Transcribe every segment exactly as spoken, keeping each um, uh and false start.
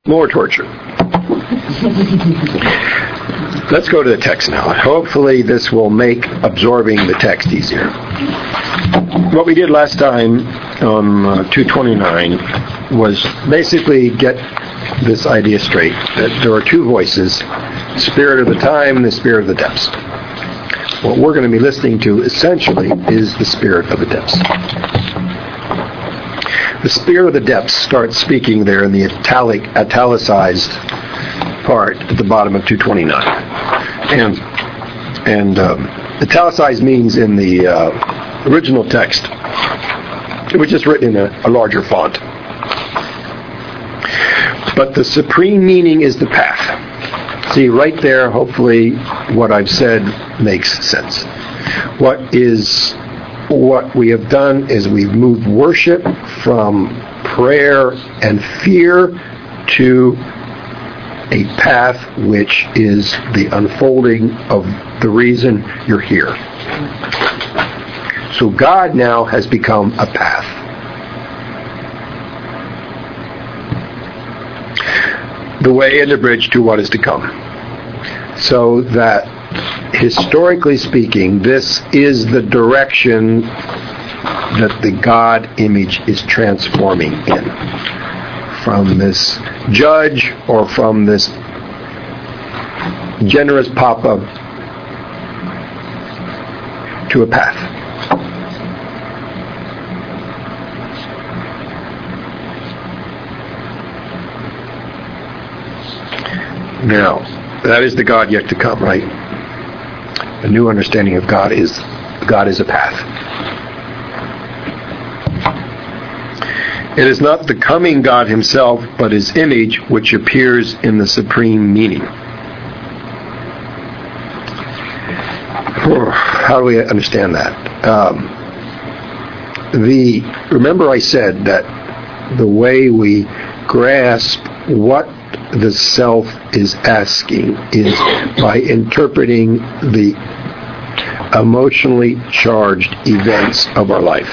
More torture. Let's go to the text now. Hopefully this will make absorbing the text easier. What we did last time on uh, two twenty-nine was basically get this idea straight, that there are two voices, spirit of the time and the spirit of the depths. What we're going to be listening to essentially is the spirit of the depths. The spirit of the depths starts speaking there in the italic, italicized part at the bottom of two twenty-nine. And, and um, italicized means in the uh, original text, it was just written in a, a larger font. But the supreme meaning is the path. See, right there, hopefully, what I've said makes sense. What is... What we have done is we've moved worship from prayer and fear to a path which is the unfolding of the reason you're here. So God now has become a path. The way and the bridge to what is to come. So that historically speaking, this is the direction that the God image is transforming in. From this judge or from this generous papa to a path. Now, that is the God yet to come, right? A new understanding of God is God is a path. It is not the coming God himself, but his image which appears in the supreme meaning. How do we understand that? Um, the remember I said that the way we grasp what the self is asking is by interpreting the emotionally charged events of our life.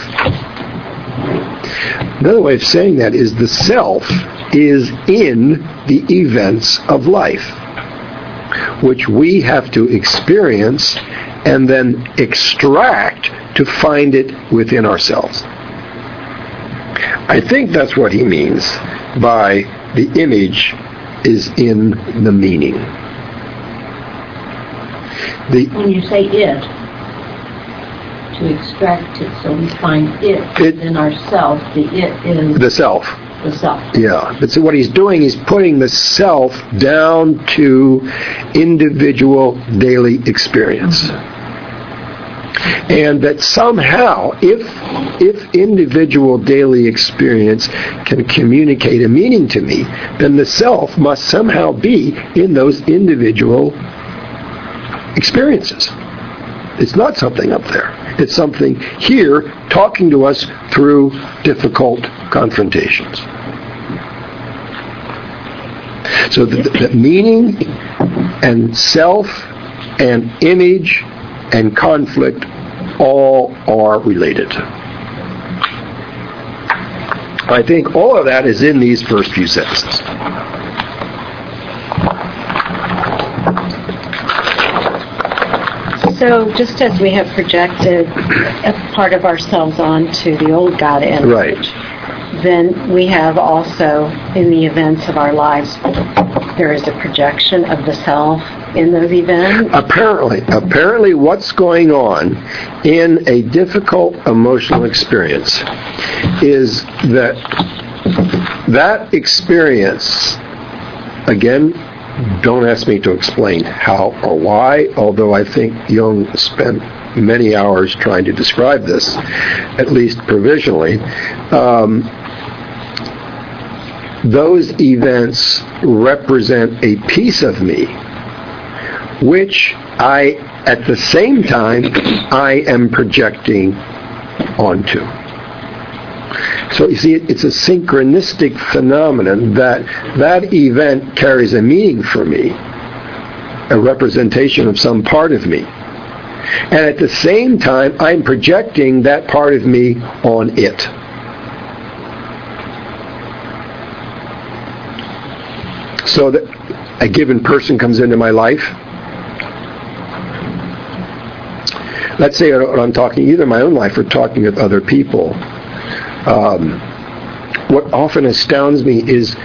Another way of saying that is the self is in the events of life, which we have to experience and then extract to find it within ourselves. I think that's what he means by the image is in the meaning. The, when you say it, to extract it, so we find it, it in ourselves. The it is the self. The self. Yeah. But so what he's doing is putting the self down to individual daily experience. Mm-hmm. And that somehow, if if individual daily experience can communicate a meaning to me, then the self must somehow be in those individual experiences. It's not something up there. It's something here talking to us through difficult confrontations. So the, the meaning and self and image and conflict all are related. I think all of that is in these first few sentences. So just as we have projected a part of ourselves onto the old God image, right, then we have also, in the events of our lives, there is a projection of the self in those events? Apparently. Apparently what's going on in a difficult emotional experience is that that experience, again, don't ask me to explain how or why, although I think Jung spent many hours trying to describe this, at least provisionally. Um, those events represent a piece of me which I, at the same time, I am projecting onto. So you see, it's a synchronistic phenomenon that that event carries a meaning for me, a representation of some part of me. And at the same time, I'm projecting that part of me on it. So that a given person comes into my life. Let's say I'm talking either my own life or talking with other people. Um, what often astounds me is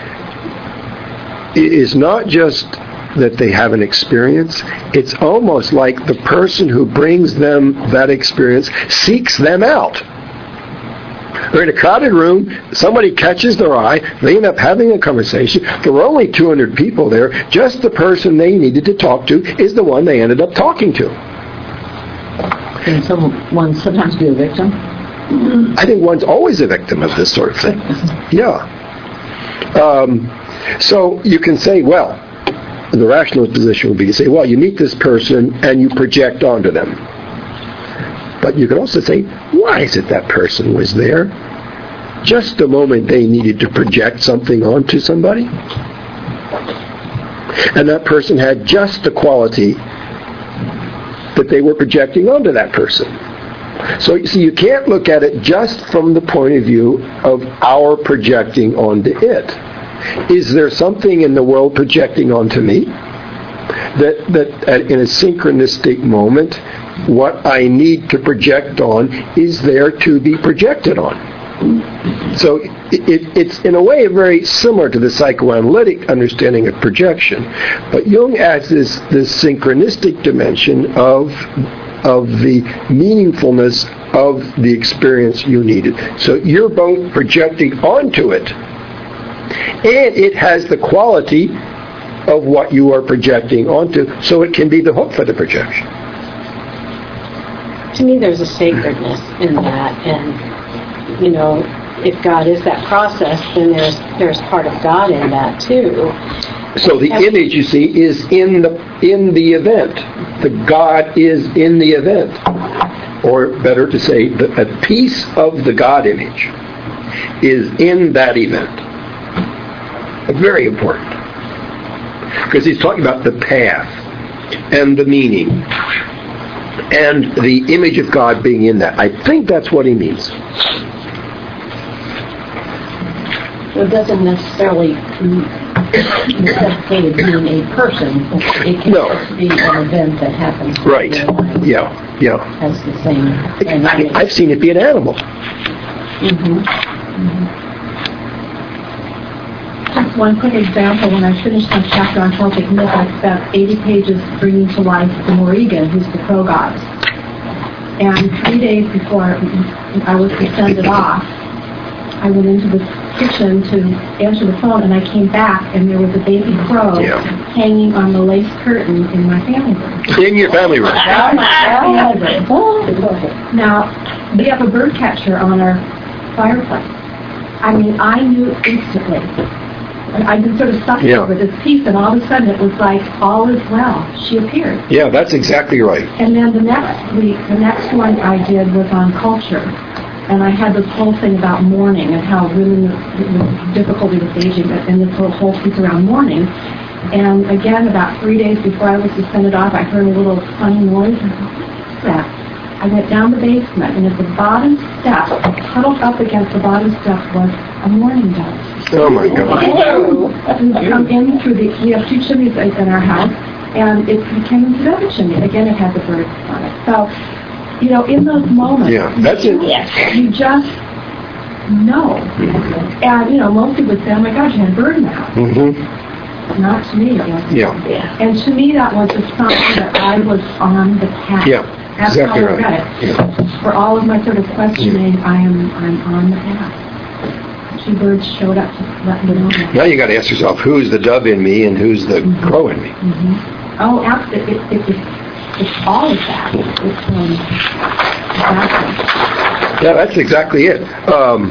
is not just that they have an experience. It's almost like the person who brings them that experience seeks them out. They're in a crowded room, somebody catches their eye, they end up having a conversation. There were only two hundred people there. Just the person they needed to talk to is the one they ended up talking to. Can someone sometimes be a victim? I think one's always a victim of this sort of thing. Yeah. Um, so you can say, well, the rationalist position would be to say, well, you meet this person and you project onto them. But you can also say, why is it that person was there? Just the moment they needed to project something onto somebody. And that person had just the quality that they were projecting onto that person. So you see, you can't look at it just from the point of view of our projecting onto it. Is there something in the world projecting onto me that, that in a synchronistic moment, what I need to project on is there to be projected on? So it, it, it's in a way very similar to the psychoanalytic understanding of projection, but Jung adds this, this synchronistic dimension of of the meaningfulness of the experience you needed. So you're both projecting onto it, and it has the quality of what you are projecting onto, so it can be the hook for the projection. To me, there's a sacredness in that, and, you know, if God is that process, then there's there's part of God in that too. So the image, you see, is in the in the event. The God is in the event. Or better to say, that a piece of the God image is in that event. Very important. Because he's talking about the path and the meaning and the image of God being in that. I think that's what he means. It doesn't necessarily necessitate being a person. It can No. just be an event that happens. Right. In your life. Yeah. Yeah. Has the same. I, I've seen it be an animal. Mm-hmm. Mm-hmm. Just one quick example. When I finished my chapter on Celtic myth, I spent eighty pages bringing to life the Morrigan, who's the crow goddess. And three days before I was to send it off, I went into the kitchen to answer the phone, and I came back, and there was a baby crow Yeah. hanging on the lace curtain in my family room. In your family room. Now, we have a bird catcher on our fireplace. I mean, I knew instantly. I've been sort of stuck Yeah. over this piece, and all of a sudden it was like, all is well. She appeared. Yeah, that's exactly right. And then the next week, the next one I did was on culture. And I had this whole thing about mourning and how women, the difficulty with aging, and this whole, whole piece around mourning. And again, about three days before I was to send it off, I heard a little funny noise. And I thought, what is that? I went down the basement, and at the bottom step, huddled up against the bottom step, was a mourning dove. Oh my God. And come in through the, we have two chimneys in our house, and it came into the other chimney. Again, it has a bird on it. So, you know, in those moments, Yeah, that's it. you just know. And, you know, most people would say, oh my God, you had a bird now. Mm-hmm. Not to me, it wasn't. Yeah. And to me, that was a sign that I was on the path. Yeah. That's Exactly how I right. read it. Yeah. For all of my sort of questioning, I am I'm on the path. Two birds showed up to let me know that. Now you got to ask yourself, who's the dove in me and who's the Mm-hmm. crow in me? Mm-hmm. Oh, absolutely. It, it, it, it's all of that. It's, um, exactly. Yeah, that's exactly it. Um,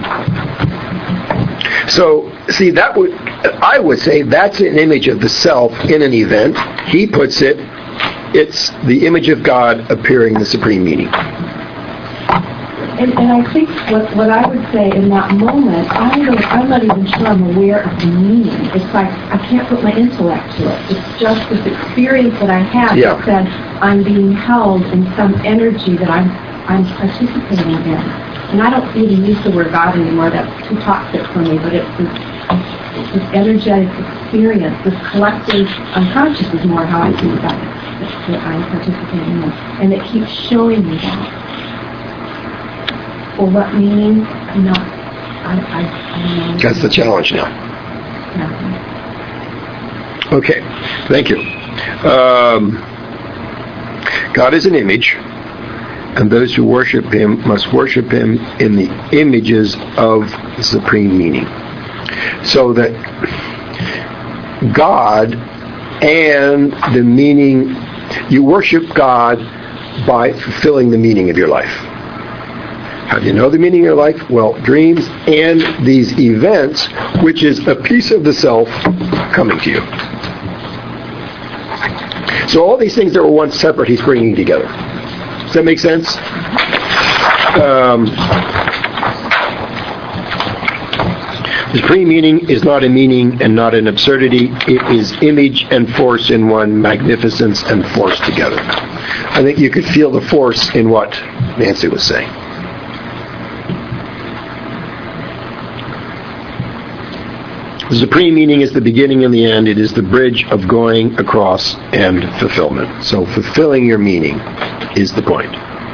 so, see, that would, I would say that's an image of the self in an event. He puts it, it's the image of God appearing the supreme meaning. And, and I think what, what I would say in that moment, I don't, I'm not even sure I'm aware of the meaning. It's like I can't put my intellect to it. It's just this experience that I had Yeah. that said I'm being held in some energy that I'm I'm participating in. And I don't even use the word God anymore. That's too toxic for me. But it's this, it's this energetic experience, this collective unconscious is more how I see that, that I participate in this. And it keeps showing me that. For what meaning? No. I, I, I don't know. That's the challenge now. Yeah. Okay, thank you. Um, God is an image, and those who worship Him must worship Him in the images of the supreme meaning. So that God and the meaning, you worship God by fulfilling the meaning of your life. How do you know the meaning of your life? Well, dreams and these events, which is a piece of the self coming to you. So all these things that were once separate, He's bringing together. Does that make sense? Um, the supreme meaning is not a meaning and not an absurdity. It is image and force in one, magnificence and force together. I think you could feel the force in what Nancy was saying. The supreme meaning is the beginning and the end. It is the bridge of going across and fulfillment. So fulfilling your meaning is the point.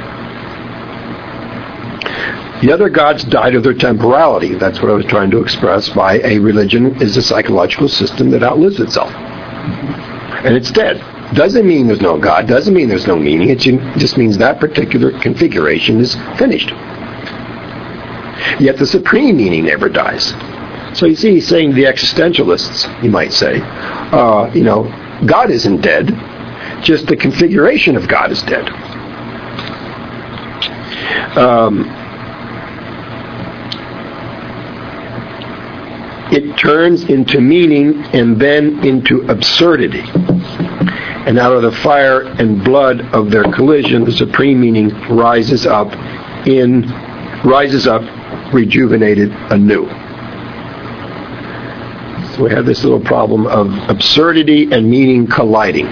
The other gods died of their temporality. That's what I was trying to express by a religion is a psychological system that outlives itself. And it's dead. Doesn't mean there's no God. Doesn't mean there's no meaning. It just means that particular configuration is finished. Yet the supreme meaning never dies. So you see, he's saying the existentialists, you might say, uh, you know, God isn't dead, just the configuration of God is dead. Um, it turns into meaning and then into absurdity. And out of the fire and blood of their collision, the supreme meaning rises up in, rises up rejuvenated anew. So we have this little problem of absurdity and meaning colliding.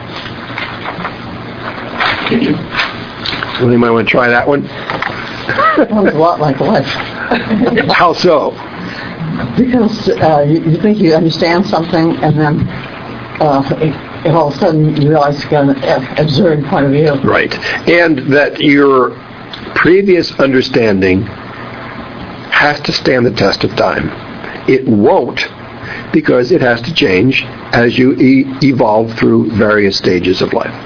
Somebody might want to try that one? Sounds a lot like life. How so? Because uh, you, you think you understand something, and then uh, it, it all of a sudden you realize you've got an absurd point of view. Right. And that your previous understanding has to stand the test of time. It won't, because it has to change as you e- evolve through various stages of life.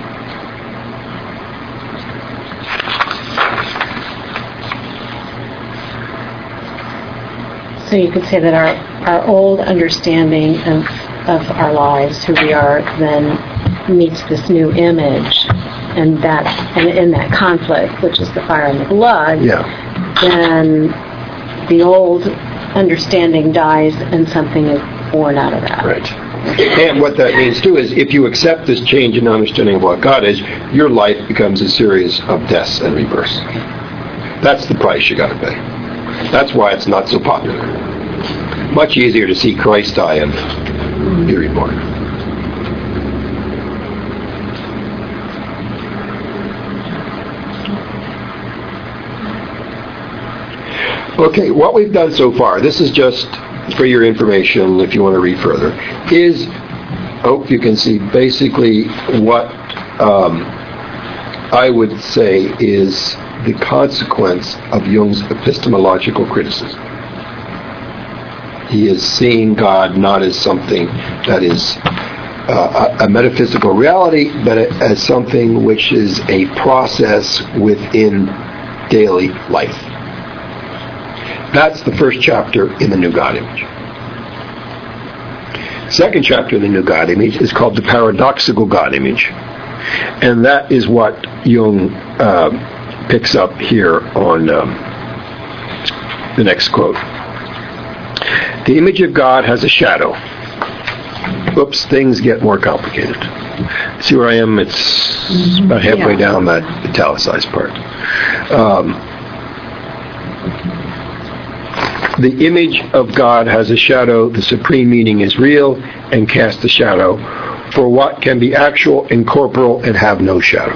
So you could say that our, our old understanding of, of our lives, who we are, then meets this new image, and that and in that conflict, which is the fire and the blood, yeah. then the old understanding dies and something is born out of that. Right. And what that means too is if you accept this change in understanding of what God is, your life becomes a series of deaths and rebirths. That's the price you got to pay. That's why it's not so popular. Much easier to see Christ die and be reborn. Okay, what we've done so far, this is just for your information if you want to read further, is, oh, you can see basically what um, I would say is the consequence of Jung's epistemological criticism. He is seeing God not as something that is uh, a, a metaphysical reality, but as something which is a process within daily life. That's the first chapter in the New God Image. Second chapter in the New God Image is called the Paradoxical God Image. And that is what Jung uh, picks up here on um, the next quote. The image of God has a shadow. Oops, things get more complicated. See where I am? It's mm-hmm. about halfway yeah. down that italicized part. Um, the image of God has a shadow. The supreme meaning is real and casts a shadow. For what can be actual and corporal and have no shadow.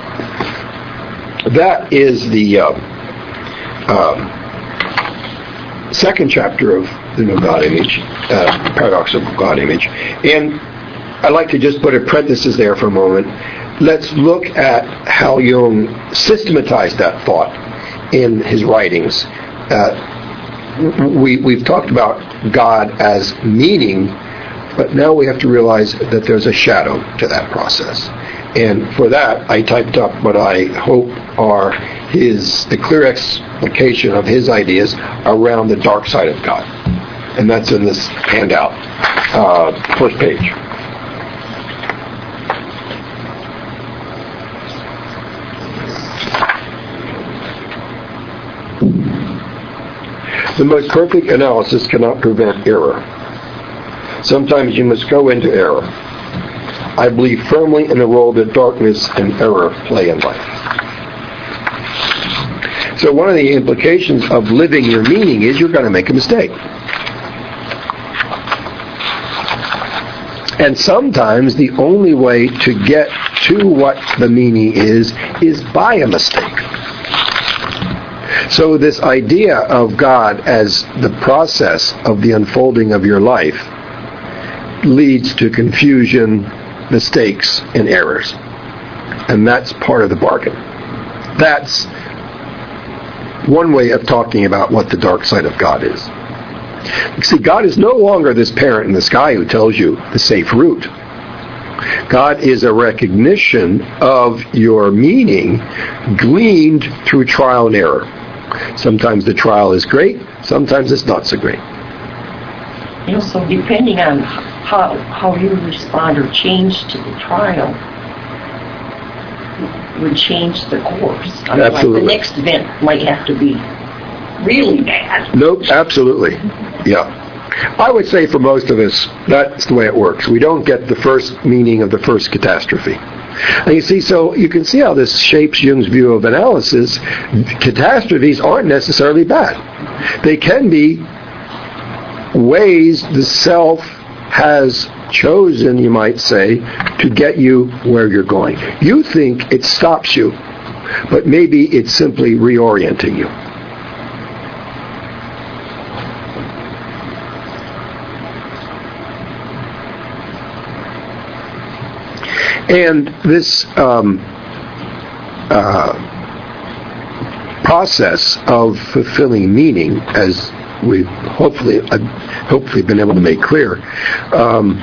That is the uh, uh, second chapter of the no God image, uh, paradox of God image. And I'd like to just put a parenthesis there for a moment. Let's look at how Jung systematized that thought in his writings. Uh, we, we've talked about God as meaning, but now we have to realize that there's a shadow to that process. And for that, I typed up what I hope are his, the clear explication of his ideas around the dark side of God. And that's in this handout, uh, first page. The most perfect analysis cannot prevent error. Sometimes you must go into error. I believe firmly in the role that darkness and error play in life. So one of the implications of living your meaning is you're going to make a mistake. And sometimes the only way to get to what the meaning is, is by a mistake. So this idea of God as the process of the unfolding of your life leads to confusion, mistakes, and errors. And that's part of the bargain. That's one way of talking about what the dark side of God is. You see, God is no longer this parent in the sky who tells you the safe route. God is a recognition of your meaning gleaned through trial and error. Sometimes the trial is great, sometimes it's not so great. You know, so depending on how how you respond or change to the trial would change the course. I mean, Absolutely. Like the next event might have to be really bad. Nope, absolutely. Yeah. I would say for most of us, that's the way it works. We don't get the first meaning of the first catastrophe. And you see, so you can see how this shapes Jung's view of analysis. Catastrophes aren't necessarily bad. They can be ways the self has chosen, you might say, to get you where you're going. You think it stops you, but maybe it's simply reorienting you. And this um, uh, process of fulfilling meaning, as we've hopefully uh, hopefully been able to make clear, um,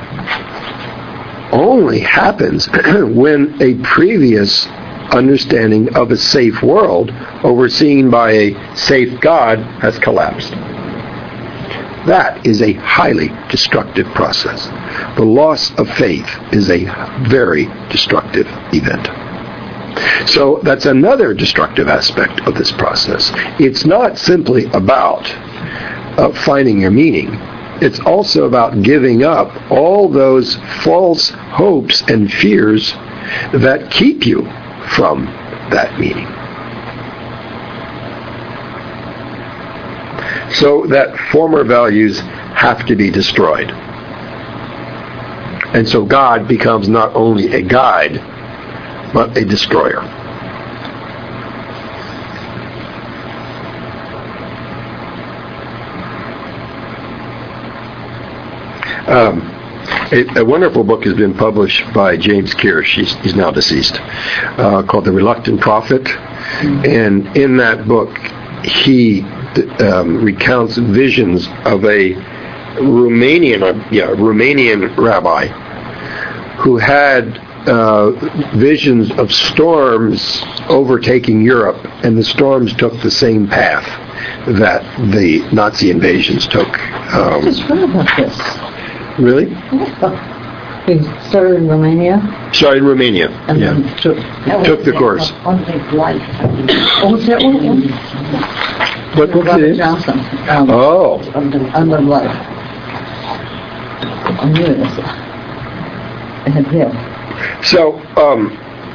only happens when a previous understanding of a safe world, overseen by a safe God, has collapsed. That is a highly destructive process. The loss of faith is a very destructive event. So that's another destructive aspect of this process. It's not simply about uh, finding your meaning. It's also about giving up all those false hopes and fears that keep you from that meaning. So that former values have to be destroyed. And so God becomes not only a guide, but a destroyer. Um, a, a wonderful book has been published by James Kirsch, he's, he's now deceased, uh, called The Reluctant Prophet. And in that book, he um, recounts visions of a Romanian, uh, yeah, Romanian rabbi who had uh, visions of storms overtaking Europe, and the storms took the same path that the Nazi invasions took. Um, I just read about this. Really? He started in Romania. Sorry, in Romania. And yeah. then took, Took the course. On his life. oh, was that one? What book Robert is it? Johnson. Um, Oh. Unlived Life. I knew it. I had him. So, um,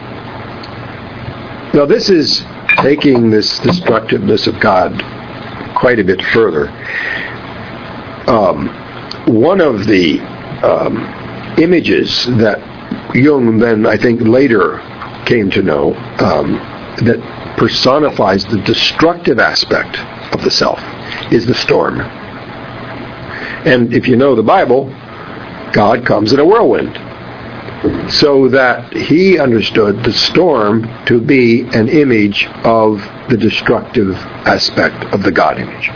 now this is taking this destructiveness of God quite a bit further. Um, one of the um, images that Jung then, I think, later came to know um, that personifies the destructive aspect of the self is the storm. And if you know the Bible, God comes in a whirlwind. So that he understood the storm to be an image of the destructive aspect of the God image.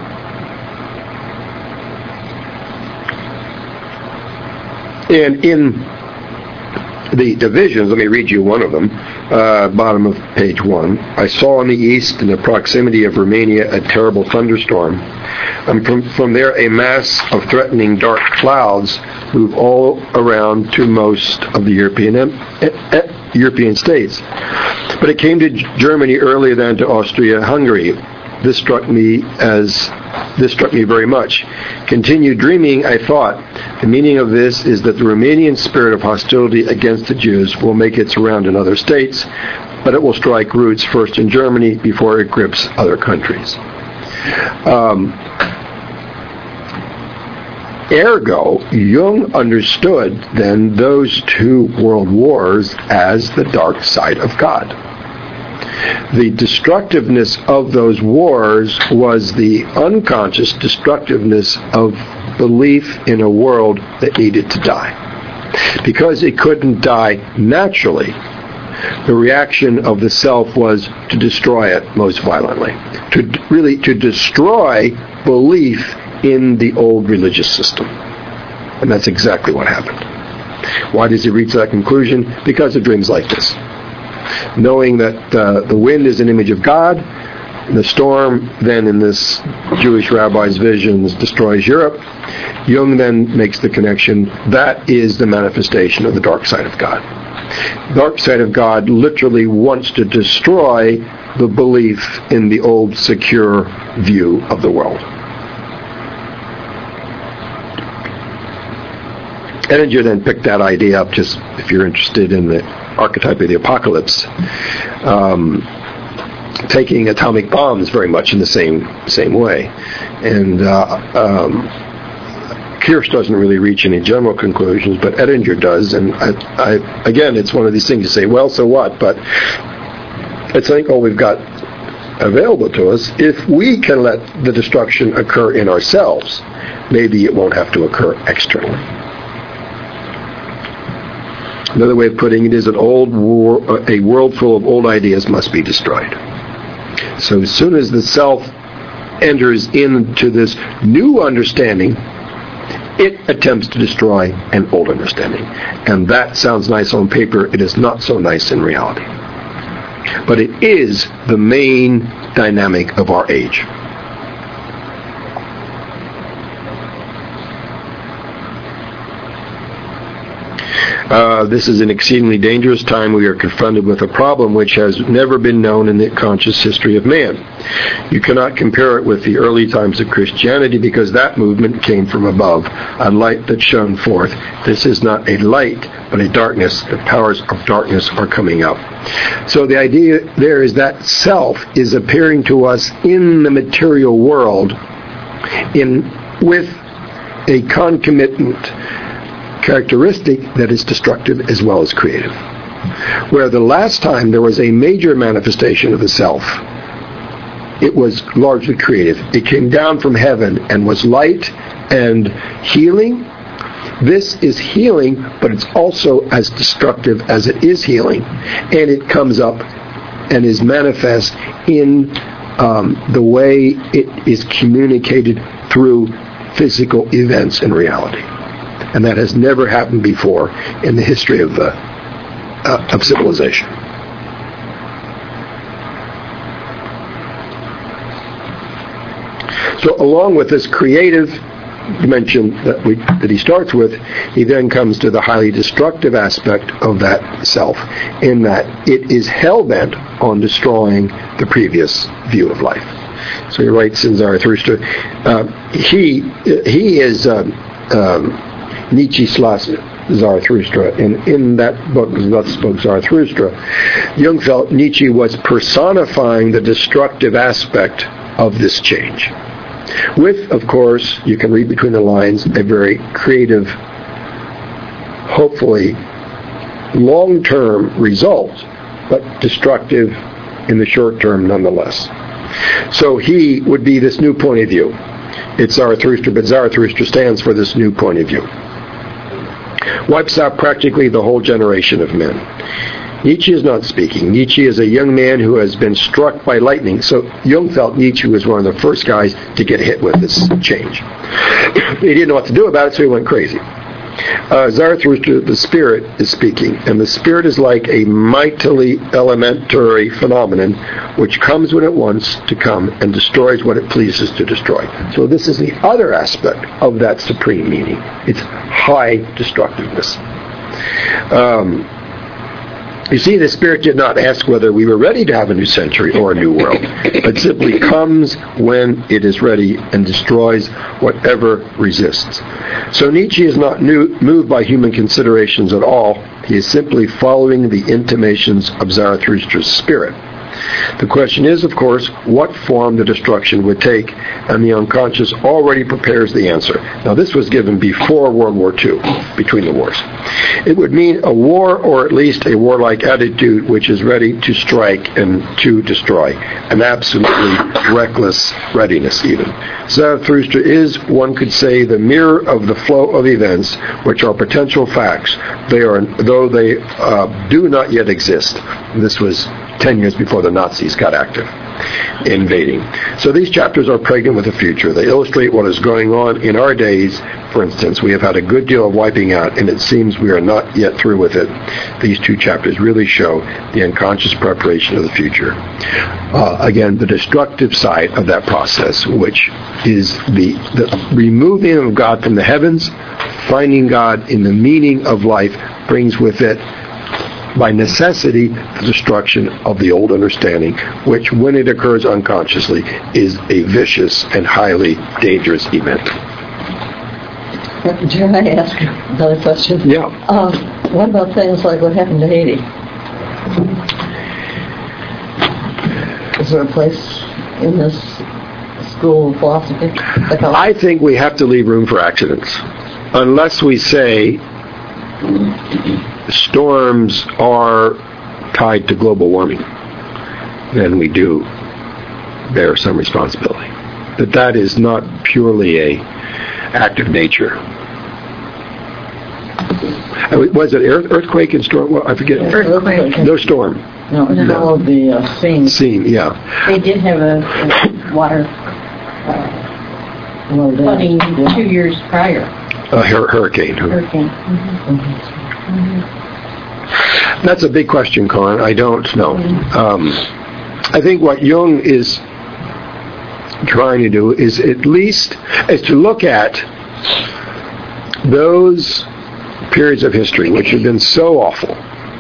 And in the divisions, let me read you one of them, uh, bottom of page one. I saw in the east, in the proximity of Romania, a terrible thunderstorm. And from, from there, a mass of threatening dark clouds move all around to most of the European uh, European states. But it came to Germany earlier than to Austria-Hungary. This struck me as this struck me very much. Continued dreaming, I thought, the meaning of this is that the Romanian spirit of hostility against the Jews will make its round in other states, but it will strike roots first in Germany before it grips other countries. Um, ergo, Jung understood then those two world wars as the dark side of God. The destructiveness of those wars was the unconscious destructiveness of belief in a world that needed to die. Because it couldn't die naturally, the reaction of the self was to destroy it most violently. To really to destroy belief in the old religious system. And that's exactly what happened. Why does he reach that conclusion? Because of dreams like this. Knowing that uh, the wind is an image of God, the storm then in this Jewish rabbi's visions destroys Europe, Jung then makes the connection, that is the manifestation of the dark side of God. Dark side of God literally wants to destroy the belief in the old secure view of the world. Edinger then picked that idea up, just if you're interested in the archetype of the apocalypse, um, taking atomic bombs very much in the same same way. And uh, um, Kirsch doesn't really reach any general conclusions, but Edinger does. And I, I, again, it's one of these things you say, well, so what? But I think all we've got available to us, if we can let the destruction occur in ourselves, maybe it won't have to occur externally. Another way of putting it is that old war, a world full of old ideas must be destroyed. So as soon as the self enters into this new understanding, it attempts to destroy an old understanding. And that sounds nice on paper. It is not so nice in reality. But it is the main dynamic of our age. Uh, this is an exceedingly dangerous time. We are confronted with a problem which has never been known in the conscious history of man. You cannot compare it with the early times of Christianity because that movement came from above, a light that shone forth. This is not a light, but a darkness. The powers of darkness are coming up. So the idea there is that self is appearing to us in the material world in with a concomitant characteristic that is destructive as well as creative. Where the last time there was a major manifestation of the self, it was largely creative. It came down from heaven and was light and healing. This is healing, but it's also as destructive as it is healing. And it comes up and is manifest in um, the way it is communicated through physical events in reality. And that has never happened before in the history of, uh, uh, of civilization. So along with this creative dimension that, we, that he starts with, he then comes to the highly destructive aspect of that self, in that it is hell-bent on destroying the previous view of life. So he writes in Zarathustra, uh, he, he is... Um, um, Nietzsche slash Zarathustra. And in that book, Thus Spoke Zarathustra, Jung felt Nietzsche was personifying the destructive aspect of this change. With, of course, you can read between the lines, a very creative, hopefully long-term result, but destructive in the short term nonetheless. So he would be this new point of view. It's Zarathustra, but Zarathustra stands for this new point of view. Wipes out practically the whole generation of men. Nietzsche is not speaking. Nietzsche is a young man who has been struck by lightning. So Jung felt Nietzsche was one of the first guys to get hit with this change. He didn't know what to do about it, so he went crazy. Uh, Zarathustra, the spirit, is speaking, and the spirit is like a mightily elementary phenomenon which comes when it wants to come and destroys what it pleases to destroy. So this is the other aspect of that supreme meaning. It's high destructiveness. Um, You see, the Spirit did not ask whether we were ready to have a new century or a new world, but simply comes when it is ready and destroys whatever resists. So Nietzsche is not new, moved by human considerations at all. He is simply following the intimations of Zarathustra's spirit. The question is, of course, what form the destruction would take, and the unconscious already prepares the answer. Now, this was given before World War Two, between the wars. It would mean a war, or at least a warlike attitude, which is ready to strike and to destroy. An absolutely reckless readiness, even. Zarathustra is, one could say, the mirror of the flow of events, which are potential facts, they are, though they uh, do not yet exist. This was ten years before the Nazis got active, invading. So these chapters are pregnant with the future. They illustrate what is going on in our days. For instance, we have had a good deal of wiping out, and it seems we are not yet through with it. These two chapters really show the unconscious preparation of the future. Uh, again, the destructive side of that process, which is the, the removing of God from the heavens, finding God in the meaning of life, brings with it, by necessity, the destruction of the old understanding, which, when it occurs unconsciously, is a vicious and highly dangerous event. Can I ask another question? Yeah. Um, what about things like what happened to Haiti? Is there a place in this school of philosophy? I think we have to leave room for accidents. Unless we say storms are tied to global warming, then we do bear some responsibility. But that is not purely a act of nature. Was it earthquake and storm? Well, I forget. Earthquake. No storm. No, it's No. all of the uh, scene. Scene, yeah. They did have a, a water uh, Well, flooding yeah. two years prior. A hur- hurricane. Hurricane. That's a big question, Con. I don't know. Um, I think what Jung is trying to do is at least is to look at those periods of history which have been so awful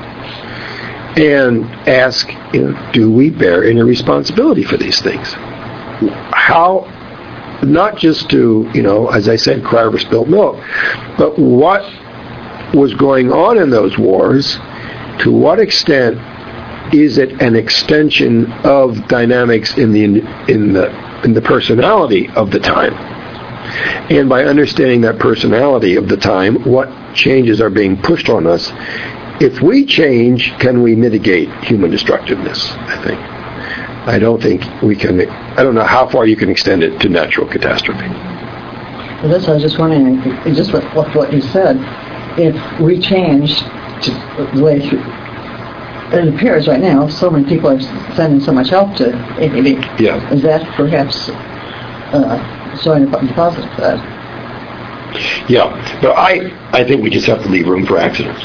and ask, you know, do we bear any responsibility for these things? How, not just to, you know, as I said, cry over spilt milk, but what was going on in those wars? To what extent is it an extension of dynamics in the in the in the personality of the time? And by understanding that personality of the time, what changes are being pushed on us? If we change, can we mitigate human destructiveness? I think. I don't think we can. I don't know how far you can extend it to natural catastrophe. Well, that's what I was just wondering. Just what, what what you said. If we change to the way through, it appears right now, so many people are sending so much help to Haiti. Yeah. Is that perhaps uh, showing a positive side? Yeah, but I I think we just have to leave room for accidents.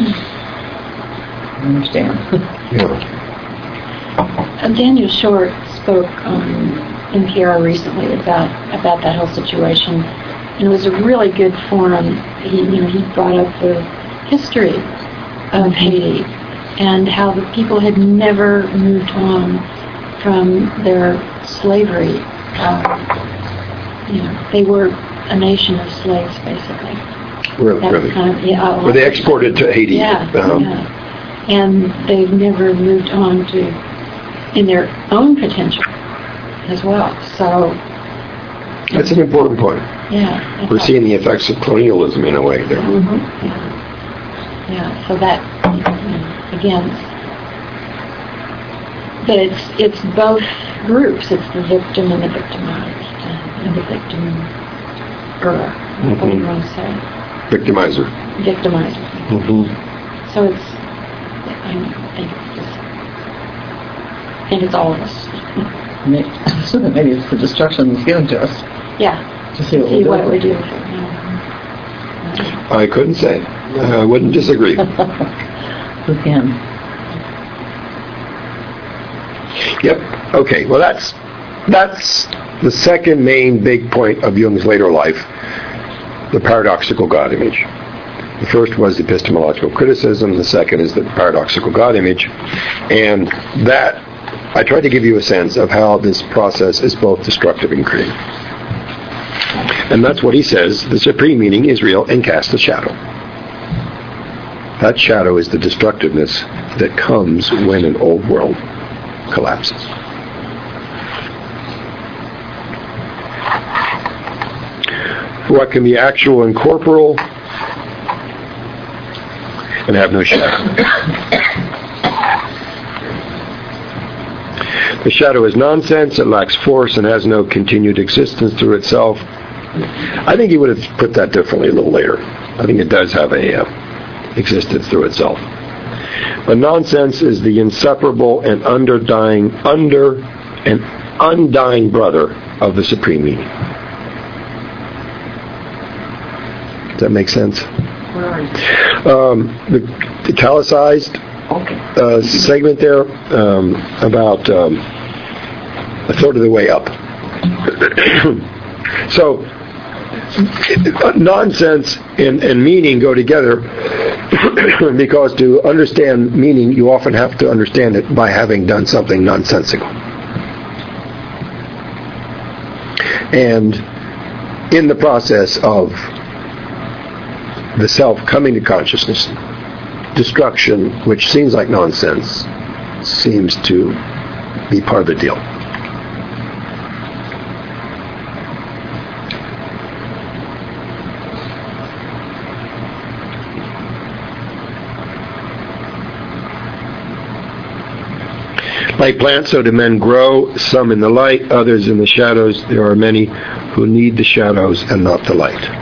I understand. Yeah. Uh, Daniel Short spoke on N P R recently about about that whole situation, and it was a really good forum. He, you know, he brought up the history of Haiti and how the people had never moved on from their slavery. Uh, you know, they were a nation of slaves, basically. Really, That really. kind of, yeah, Were they exported to Haiti? Yeah, Um, yeah. And they've never moved on to in their own potential as well. So That's an important point. yeah, We're seeing the effects of colonialism in a way there. Mm-hmm. Yeah. yeah. So that you know, again, but it's it's both groups. It's the victim and the victimized. and the victim, or what do you want to say? Victimizer. Victimizer. Mm-hmm. So it's, I think it's just, I think it's all of us. Maybe, maybe it's the destruction that's given to us. Yeah. To see what, See we'll what do. we do with it. Yeah. I couldn't say. I wouldn't disagree. Who can? Yep. Okay. Well, that's that's the second main big point of Jung's later life, the paradoxical God image. The first was epistemological criticism. The second is the paradoxical God image. And that, I tried to give you a sense of how this process is both destructive and creative. And that's what he says, the supreme meaning is real and casts a shadow. That shadow is the destructiveness that comes when an old world collapses. What can be actual and corporal and have no shadow. The shadow is nonsense, it lacks force, and has no continued existence through itself. I think he would have put that differently a little later. I think it does have a uh, existence through itself. But nonsense is the inseparable and underdying, under and undying brother of the supreme meaning. Does that make sense? Um, the italicized Okay. uh, segment there um, about um, a third of the way up. So nonsense and, and meaning go together because to understand meaning, you often have to understand it by having done something nonsensical. And in the process of the self coming to consciousness, destruction, which seems like nonsense, seems to be part of the deal. Like plants, so do men grow, some in the light, others in the shadows. There are many who need the shadows and not the light.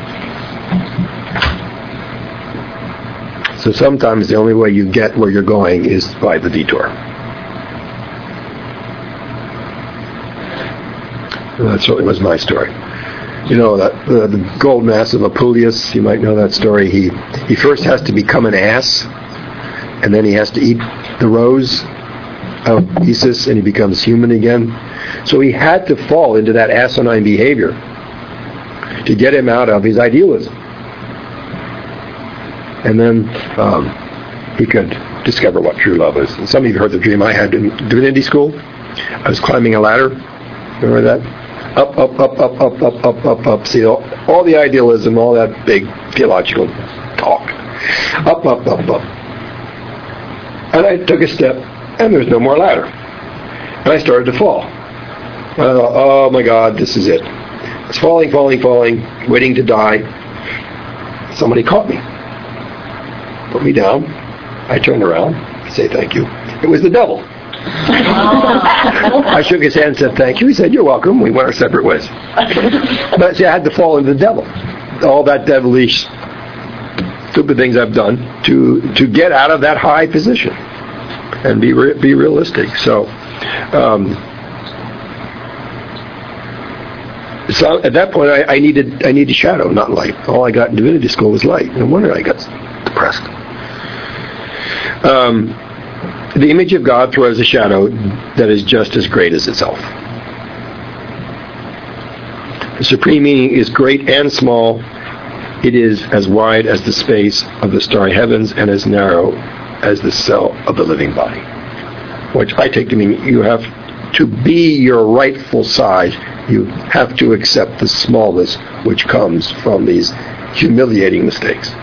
So sometimes the only way you get where you're going is by the detour. And that certainly was my story. You know, that, uh, the gold mass of Apuleius, you might know that story. He, he first has to become an ass, and then he has to eat the rose of Isis, and he becomes human again. So he had to fall into that asinine behavior to get him out of his idealism. And then um, he could discover what true love is. And some of you heard the dream I had in divinity school. I was climbing a ladder. Remember that? Up, up, up, up, up, up, up, up, up. See, all, all the idealism, all that big theological talk. Up, up, up, up. And I took a step, and there was no more ladder. And I started to fall. I thought, oh my God, this is it. It's falling, falling, falling, waiting to die. Somebody caught me. Put me down. I turned around, say thank you. It was the devil. I shook his hand and said thank you. He said, you're welcome. We went our separate ways. But see, I had to fall into the devil. All that devilish, stupid things I've done to to get out of that high position and be re- be realistic. So, um, so at that point, I, I needed I needed shadow, not light. All I got in divinity school was light. No wonder I got depressed. Um, the image of God throws a shadow that is just as great as itself. The supreme meaning is great and small. It is as wide as the space of the starry heavens and as narrow as the cell of the living body. Which I take to mean you have to be your rightful size. You have to accept the smallness which comes from these humiliating mistakes.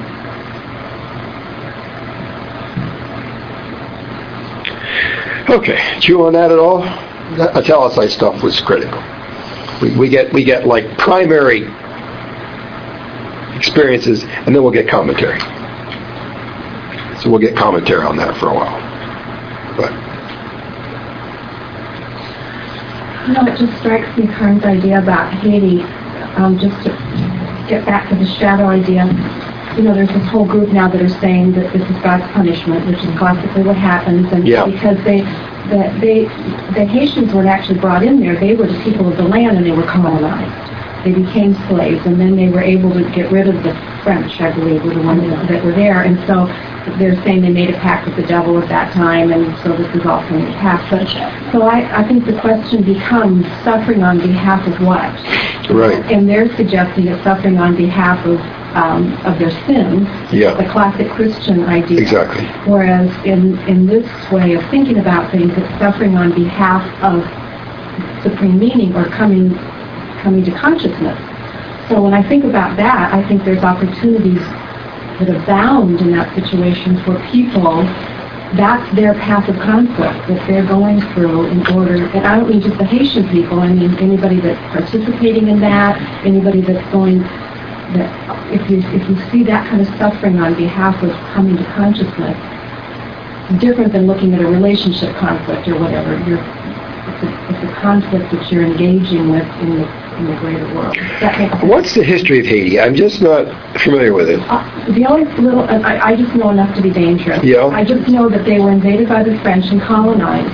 Okay, chew on that at all? That italicized stuff was critical. We, we get we get like primary experiences, and then we'll get commentary. So we'll get commentary on that for a while. You know, it just strikes me, Karen's idea about Haiti, um, just to get back to the shadow idea. You know, there's this whole group now that are saying that this is God's punishment, which is classically what happens, and Yeah. because they, the, they, the Haitians weren't actually brought in there. They were the people of the land, and they were colonized. They became slaves, and then they were able to get rid of the French, I believe, were the ones that, that were there, and so they're saying they made a pact with the devil at that time, and so this is all coming to pass. But, so I, I think the question becomes suffering on behalf of what? Right. And they're suggesting it's suffering on behalf of um, of their sins, Yeah. the classic Christian idea. Exactly. Whereas in, in this way of thinking about things, it's suffering on behalf of supreme meaning or coming coming to consciousness. So when I think about that, I think there's opportunities that abound in that situation for people. That's their path of conflict that they're going through in order, and I don't mean just the Haitian people, I mean anybody that's participating in that, anybody that's going, that if you if you see that kind of suffering on behalf of coming to consciousness, it's different than looking at a relationship conflict or whatever. You're, it's, a, it's a conflict that you're engaging with in the in the greater world. That makes sense. What's the history of Haiti? I'm just not familiar with it. Uh, the only little, uh, I, I just know enough to be dangerous. Yeah. I just know that they were invaded by the French and colonized.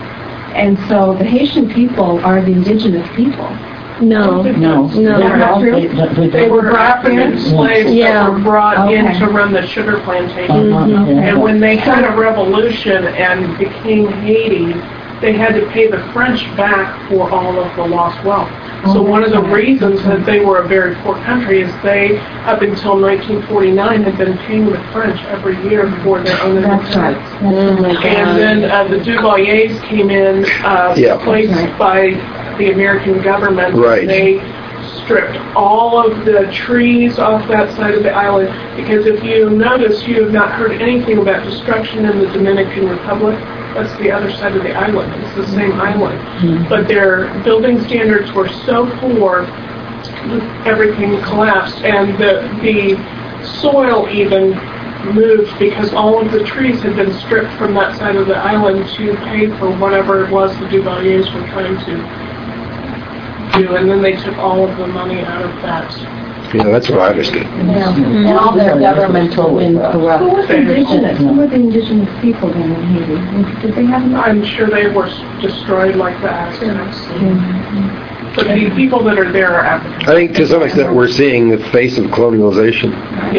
And so the Haitian people are the indigenous people. No. No. No. They're all- True? they- they- They were African slaves Yeah. that were brought in Okay. to run the sugar plantation. Uh-huh, yeah. And when they had a revolution and became Haiti, they had to pay the French back for all of the lost wealth. So one of the reasons that they were a very poor country is they, up until nineteen forty-nine, had been paying the French every year for their own That's right. independence. Oh my God. And then uh, the Duvaliers came in, uh, Yeah. placed Right. by the American government. Right. They stripped all of the trees off that side of the island, because if you notice, you have not heard anything about destruction in the Dominican Republic. That's the other side of the island. It's the same island. But their building standards were so poor, everything collapsed, and the, the soil even moved because all of the trees had been stripped from that side of the island to pay for whatever it was the Duvaliers were trying to do, and then they took all of the money out of that. Yeah, that's what I understood. Yeah. And all their governmental and corrupt. Who was indigenous? Who were the indigenous people then in Haiti? Did they have an I'm sure they were destroyed like the Aztecs. But the people that are there are African. I think to some extent we're seeing the face of colonialization.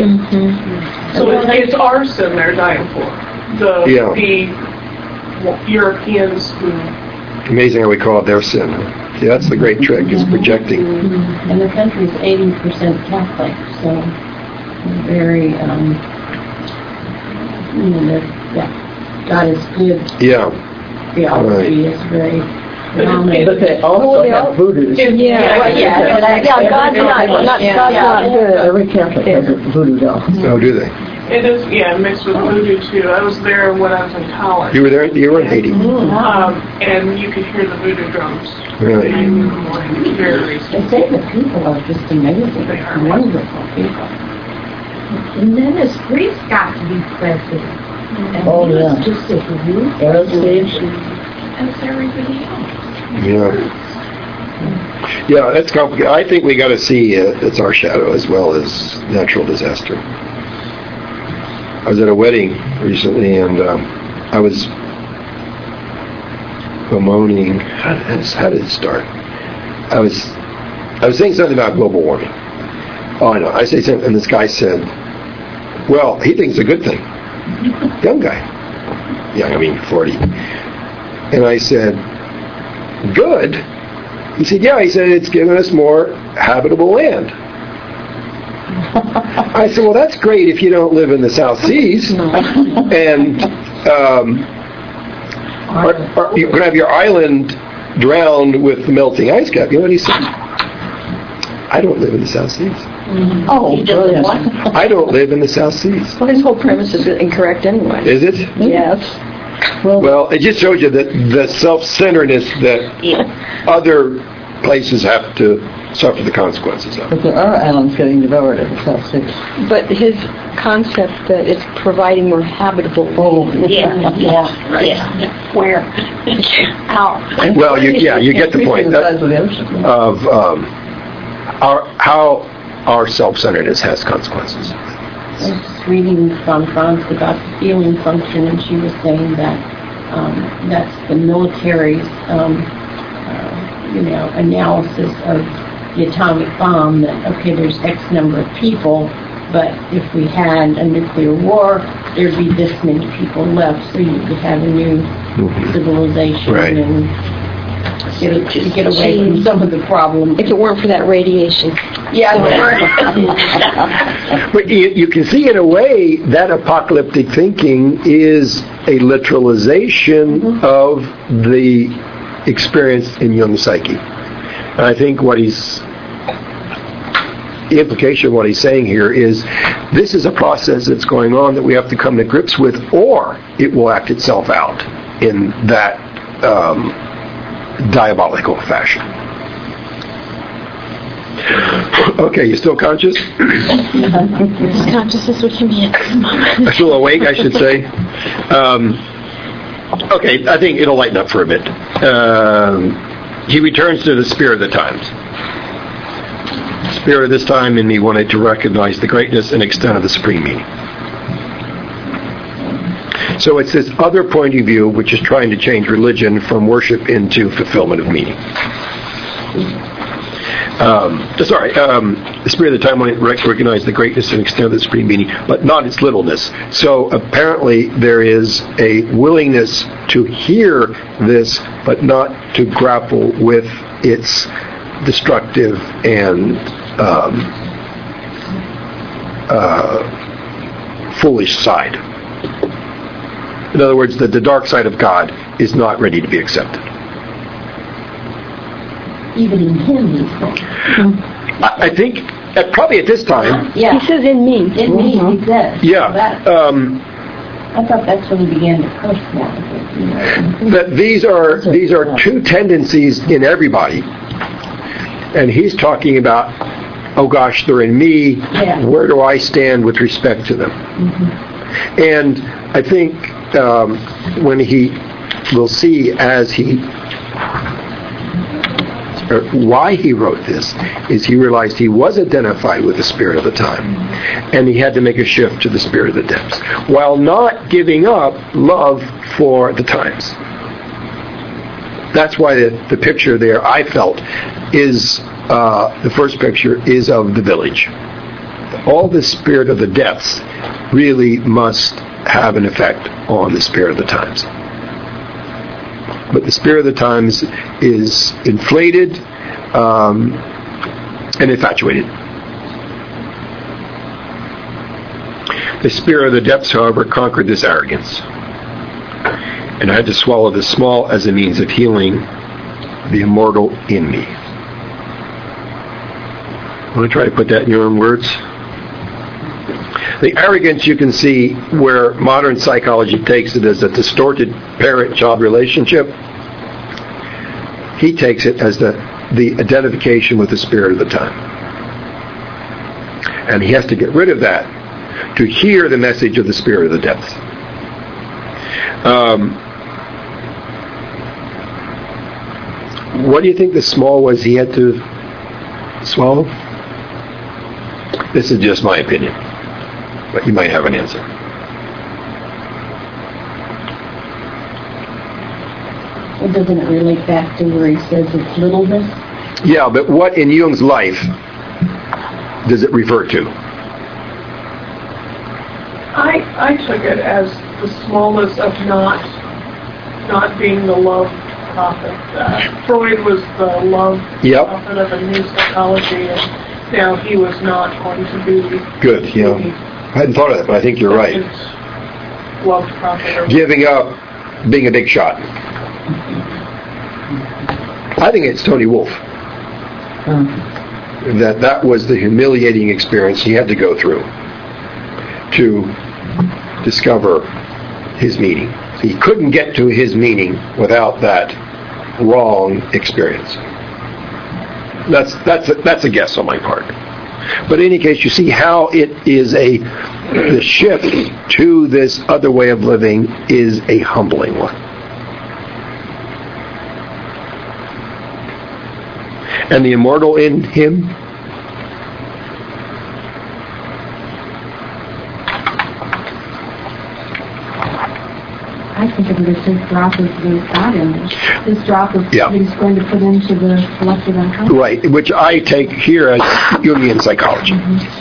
So it's, it's arson they're dying for. The, Yeah. the Europeans who... Amazing how we call it their sin. Yeah, that's the great trick, is projecting. And the country is eighty percent Catholic, so very, um, you know, they're- yeah, God is good. Yeah, Theology is very phenomenal. But they also have voodoo. Yeah, Yeah, yeah, Yeah, God's not, not, Yeah. God's not good. Every Catholic has a voodoo doll. oh, do they? It is, yeah, mixed with voodoo too. I was there when I was in college. You were there, you were in Haiti? Um, and you could hear the voodoo drums. Really? In the morning. Very They say the people are just amazing, They are. wonderful people. And then this priest got to be president. And Oh, he was yeah. just as ruthless Aristide. as everybody else. Yeah. Yeah, that's complicated. I think we got to see uh, it's our shadow as well as natural disaster. I was at a wedding recently, and um, I was bemoaning. How did, this, how did it start? I was I was saying something about global warming. Oh, I know. I say something, and this guy said, "Well, he thinks it's a good thing." Young guy, young, I mean forty. And I said, "Good?" He said, "Yeah." He said, "It's given us more habitable land." I said, "Well, that's great if you don't live in the South Seas, and um, or, or you could have your island drowned with the melting ice cap." You know what he said? "I don't live in the South Seas. Oh, brilliant. I don't live in the South Seas." Well, his whole premise is incorrect anyway. Is it? Yes. Well, Well, it just shows you that the self-centeredness that other places have to suffer the consequences of. But there are islands getting devoured at the South Sea. But his concept that it's providing more habitable. Oh, Yeah, yeah, right. Yeah. Where? How? Well, you, yeah, you get the point The size of the ocean. of um, our, how our self-centeredness has consequences. I was just reading from France about the feeling function, and she was saying that um, that's the military's, um, uh, you know, analysis of the atomic bomb. That okay, there's X number of people, but if we had a nuclear war, there'd be this many people left, so you would have a new Mm-hmm. civilization Right. and get, a, get away from some of the problems. If it weren't for that radiation. Yeah, But you, you can see in a way that apocalyptic thinking is a literalization Mm-hmm. of the experience in Jung's psyche. And I think what he's, the implication of what he's saying here is this is a process that's going on that we have to come to grips with, or it will act itself out in that um, diabolical fashion. Okay, you still conscious? As conscious as we can be at this moment. Still awake, I should say. Um, okay, I think it'll lighten up for a bit. Um, he returns to the spirit of the times. Spirit of this time in me wanted to recognize the greatness and extent of the supreme meaning. So it's this other point of view which is trying to change religion from worship into fulfillment of meaning. Um, sorry, um, the spirit of the time wanted to recognize the greatness and extent of the supreme meaning, but not its littleness. So apparently there is a willingness to hear this, but not to grapple with its destructive and um, uh, foolish side. In other words, that the dark side of God is not ready to be accepted. even in him, he's saying. I, I think, uh, probably at this time, Yeah, He says in me. in me, he says. yeah, That, um, I thought that's when he began to curse more. but, you know. that these are these are two tendencies in everybody, and he's talking about, oh gosh, they're in me. Yeah. Where do I stand with respect to them? Mm-hmm. And I think um, when he will see as he, or why he wrote this, is he realized he was identified with the spirit of the time, and he had to make a shift to the spirit of the depths, while not giving up love for the times. That's why the, the picture there, I felt, is, uh, the first picture is of the village. All the spirit of the depths really must have an effect on the spirit of the times. But the spirit of the times is inflated um, and infatuated. The spirit of the depths, however, conquered this arrogance, and I had to swallow the small as a means of healing the immortal in me. I want to try to put that in your own words. The arrogance, you can see where modern psychology takes it as a distorted parent-child relationship. He takes it as the, the identification with the spirit of the time. And he has to get rid of that to hear the message of the spirit of the depths. Um, what do you think the small was he had to swallow? This is just my opinion, but you might have an answer. Well, doesn't it relate back to where he says it's littleness? Yeah, but what in Jung's life does it refer to? I, I took it as the smallness of not not being the love prophet. Uh, Freud was the love Yep. prophet of a new psychology, and now he was not going to be Good, yeah. I hadn't thought of that, but I think you're right. Love prophet. Or Giving up, being a big shot. I think it's Tony Wolff. That that was the humiliating experience he had to go through to discover his meaning. He couldn't get to his meaning without that wrong experience. That's that's a, that's a guess on my part. But in any case, you see how it is a the shift to this other way of living is a humbling one. And the immortal in him, I think of it as his drop of the God image. His drop of Yeah. what he's going to put into the collective unconscious. right, which I take here as Jungian psychology.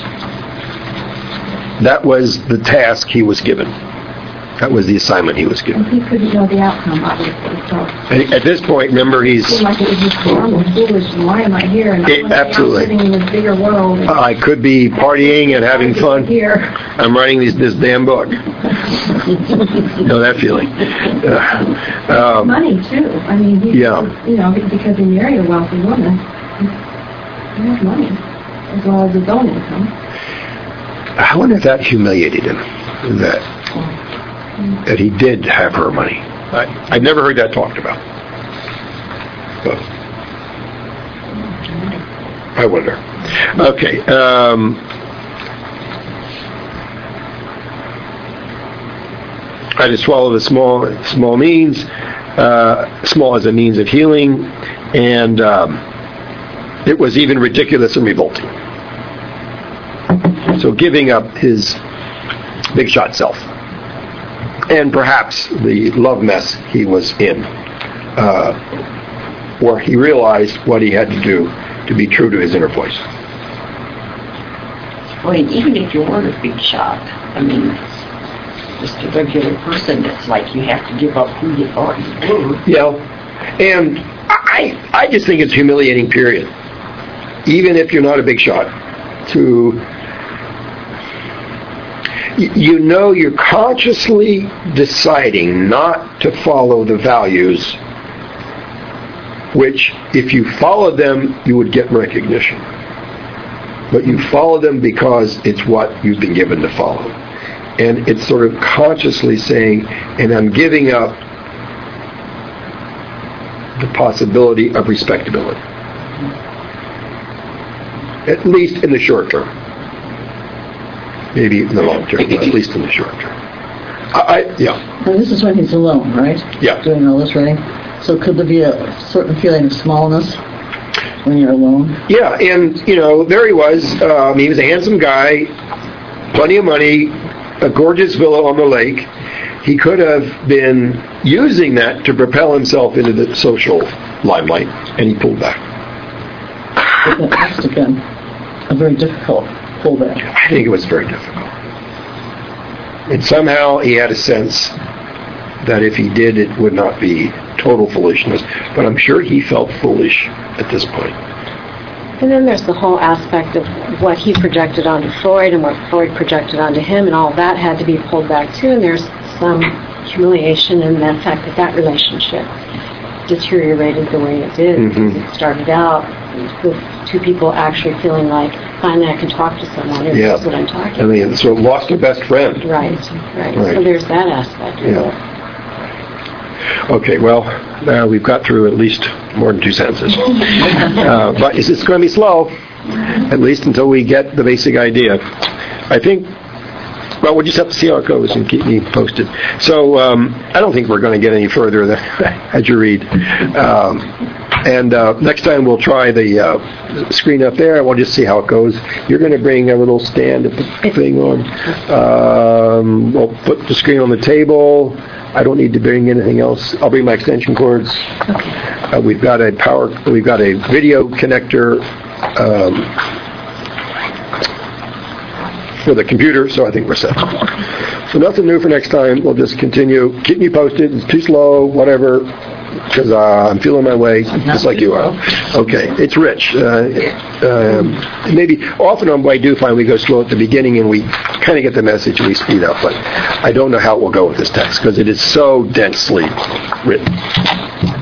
That was the task he was given. That was the assignment he was given. And he couldn't know the outcome, obviously. So And at this point, remember, it he's seemed like it was just normal, foolish. Why am I here? And It- I'm absolutely. sitting in this bigger world. And I could be partying and having fun. Here. I'm writing these, this damn book. Know that feeling? Uh, um, Money too. I mean, he, Yeah. you know, because he married a wealthy woman, he has money as well as his own income. I wonder if that humiliated him. That that he did have her money. I, I've never heard that talked about. But I wonder. Okay. Um, I just swallow the small small means, uh, small as a means of healing, and um, it was even ridiculous and revolting. So giving up his big shot self, and perhaps the love mess he was in, uh, where he realized what he had to do to be true to his inner voice. Well, even if you weren't a big shot, I mean, just a regular person, it's like you have to give up who you thought you were. Yeah, and I, I just think it's humiliating, period. Even if you're not a big shot, to, you know you're consciously deciding not to follow the values which, if you followed them, you would get recognition. But you follow them because it's what you've been given to follow. And it's sort of consciously saying, and I'm giving up the possibility of respectability. At least in the short term. Maybe in the long term, but at least in the short term. I, I yeah. And this is when he's alone, right? Yeah. Doing all this writing. So could there be a certain feeling of smallness when you're alone? Yeah, and, you know, there he was. Um, he was a handsome guy, plenty of money, a gorgeous villa on the lake. He could have been using that to propel himself into the social limelight, and he pulled back. But that must have been a very difficult pullback. I think it was very difficult. And somehow he had a sense that if he did, it would not be total foolishness. But I'm sure he felt foolish at this point. And then there's the whole aspect of what he projected onto Freud and what Freud projected onto him, and all that had to be pulled back too. And there's some humiliation in the fact that that relationship deteriorated the way it did. Mm-hmm. It started out with two people actually feeling like, finally I can talk to someone who Yeah. knows what I'm talking I mean, so lost a best friend. Right, right, Right. So there's that aspect of Yeah. it. Okay, well, uh, we've got through at least more than two sentences. uh, but it's, it's going to be slow, at least until we get the basic idea. I think, well, we'll just have to see how it goes and keep me posted. So um, I don't think we're going to get any further than, as you read. Um, and uh, next time we'll try the uh, screen up there, and we'll just see how it goes. You're going to bring a little stand to put the thing on. Um, we'll put the screen on the table. I don't need to bring anything else. I'll bring my extension cords. Uh, we've got a power. We've got a video connector um, for the computer, so I think we're set. So nothing new for next time. We'll just continue. Keep me posted. It's too slow, whatever, because uh, I'm feeling my way, just like you are. Okay, it's rich. Uh, um, maybe often on I do find we go slow at the beginning and we kind of get the message and we speed up, but I don't know how it will go with this text because it is so densely written.